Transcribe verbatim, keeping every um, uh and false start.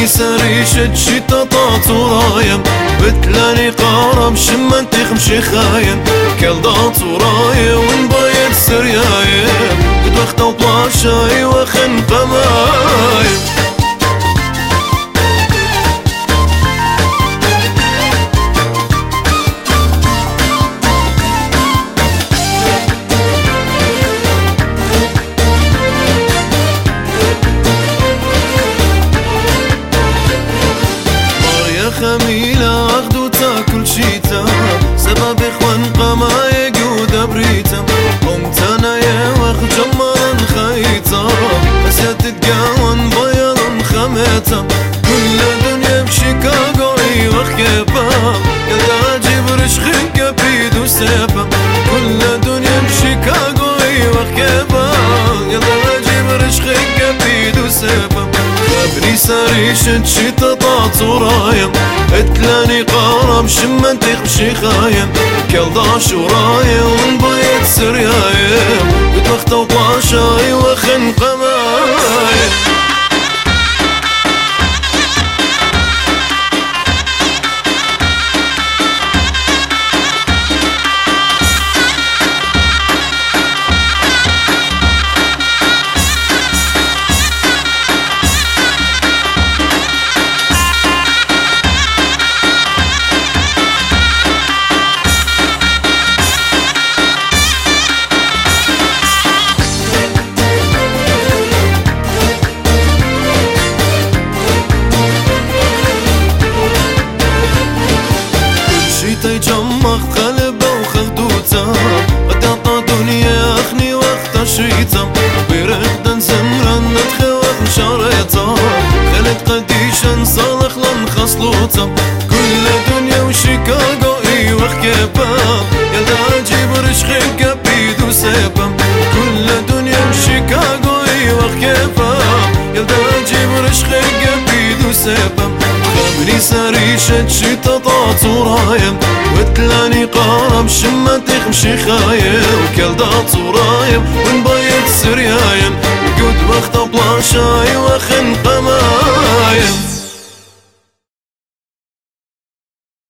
ساري شد شتا طاط ورايم بتلاني قارم شمن تخمشي خايم كل ضاط وراي ونبايت سريايم قد وقت وطلاشاي وخن قمايم خميلة أخدو تاكل شيتا سبب إخوان قمايق ودبريتا قمت أنا يا وخ جمرا خيتا بس تتقاون بيض خميتا كل دنيا بشيكاغو وخ كيبا يلا أجيب رشخك بيدو سيبا كل دنيا بشيكاغو وخ كيبا يلا أجيب رشخك بيدو سيبا خبري ساري شد شتا طاط ورايم اتلاني قارم شمن تخمشي خايم كل ضاش وراي ونبيت سريايم قد وقت وطاشاي وخن قمايم تيجمع قلبه وخدوته قطع دنيا أخني وقت شريته برغدا زمرا نتخوف مشاريته خلت قديشا صالح لن خصلوته كل دنيا وشيكاغو اي وخ كيبا يلا أجيب رشخك بيدو سيبا كل دنيا وشيكاغو اي وخ كيبا يلا أجيب رشخك بيدو سيبا خبري ساري شد شتا طاط ورايم وتلاني قارم شمن تخمشي خايم وكل ضاط ورايم ونبيت سريايم وقد وقت بلاشاي وخ